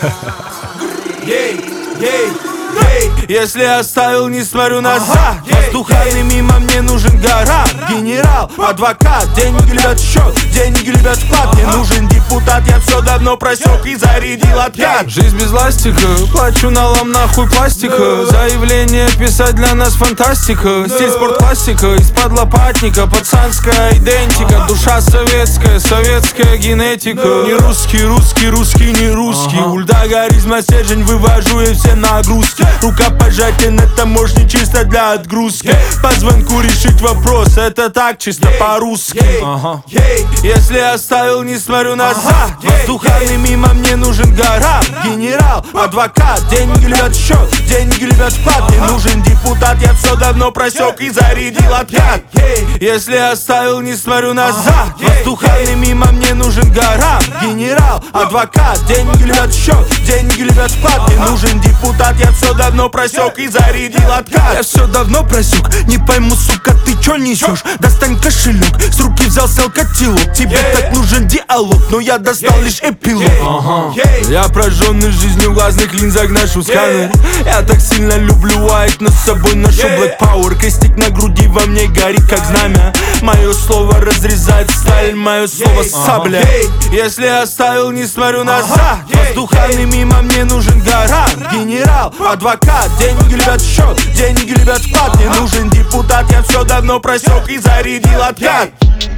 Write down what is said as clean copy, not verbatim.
Если оставил, не смотрю назад. Воздухами мимо, мне нужен гарант. Генерал, адвокат, деньги любят счет, деньги любят вклад. Мне нужен депутат, я все давно просек и зарядил откат. Жизнь без ластика, плачу налом, нахуй пластика. Заявление писать для нас фантастика. Стиль спорт-классика, из-под лопатника. Пацанская идентика, душа советская, советская генетика. Не русский, русский, русский, не русский. Ульдагаризма стержень, вывожу я все нагрузки. Рукопожатие на таможне чисто для отгрузки. По звонку решить вопрос, это так чисто по-русски. Если оставил, не смотрю назад. Воздухами мимо, мне нужен гарант. Генерал, адвокат, деньги любят счет, деньги любят вклад. Мне нужен депутат, я все давно просек и зарядил откат. Если оставил, не смотрю назад. Воздухами мимо, мне нужен гарант. Генерал, адвокат, деньги любят счет, деньги любят вклад. Мне нужен депутат, я все давно просек и зарядил откат. Я все давно просек, не пойму, сука, ты чё несешь? Достань кошелек, с руки взял, сел котелок. Тебе так нужен диалог, но я достал лишь эпилог. Я прожженный жизнью в глазных линзах ношу сканер. Я так сильно люблю white, но с собой ношу black power. Крестик на груди во мне горит, как знамя. Мое слово разрезает сталь, мое слово сабля. Если оставил, не смотрю назад. Воздухами мимо, мне нужен гарант. Генерал, адвокат, деньги любят счет, деньги любят вклад. Мне нужен депутат, я все давно просек и зарядил откат.